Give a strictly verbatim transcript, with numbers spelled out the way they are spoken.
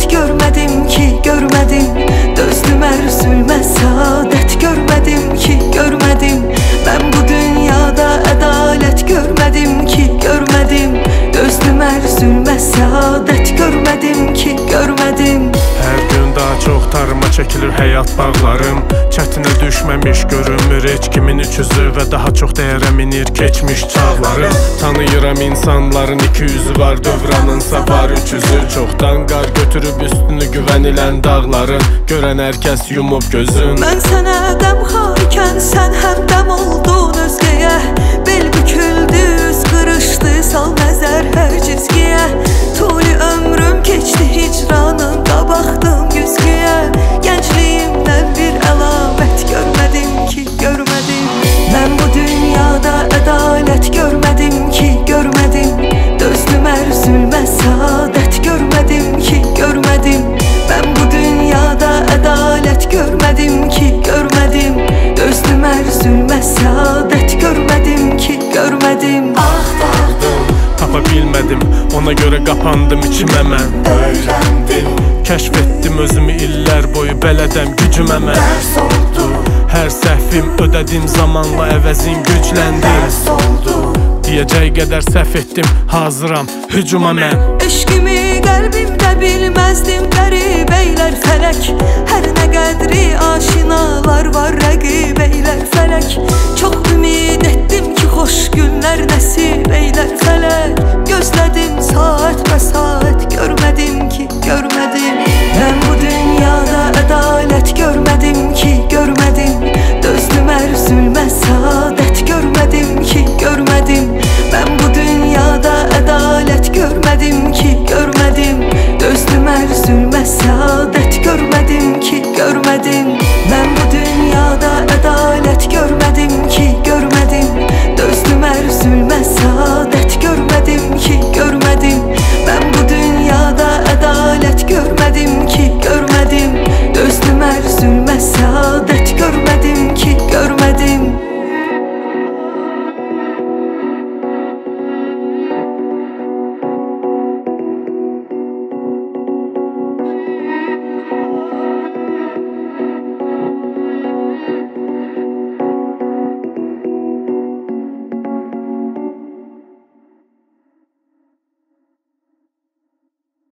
ədalət görmədim ki, görmədim. Dözdüm hər zülmə səadət görmədim ki, görmədim. Mən bu dünyada ədalət görmədim ki, görmədim. Dözdüm hər zülmə səadət görmədim ki, görmədim. Hər gün daha çox tarıma çəkilir həyat bağlarım. Çətinə düşməmiş görünmür heç kimin üçüzü və daha çox dəyərə minir keçmiş çağlarım. Tanıyıram insanların iki yüzü var, dövranınsa var üç yüzü. Çoxdan qar götürüb üstünü güvənilən dağların, görən hər kəs yumub gözün. Mən sənə qəmxar ikən sən həmdəm oldun özgəyə. Bel büküldü, üz qırışdı, sal nəzər hər cizgiyə. Tuli ömrüm keçdi hicranında, baxdım güzgüyə. Gəncliyimdən bir əlamət görmədim ki, görmədim. Mən bu dünyada ədalət görmədim ki, görmədim. Dözdüm hər zülmə səadət görmədim ki, görmədim. Mən bu dünyada ədalət görmədim ki, görmədim. Dözdüm hər zülmə səadət görmədim ki, görmədim. Axtardım, tapa bilmədim, ona görə qapandım içimə mən. Öyrəndim, kəşf etdim özümü illər boyu, bələdəm gücümə mən. dərs oldu, hər səhvim ödədim zamanla, əvəzin gücləndim. dərs oldu, Deyəcək qədər səhv etdim, hazıram hücuma mən. eşqimi qəlbimdə bilməzdim qəribəylər fələk. Hər nə qədri aşinalar var rəqibəylər fələk. Çox ümid etdim ki, xoş günlər nəsib eylər fələk. Gözlədim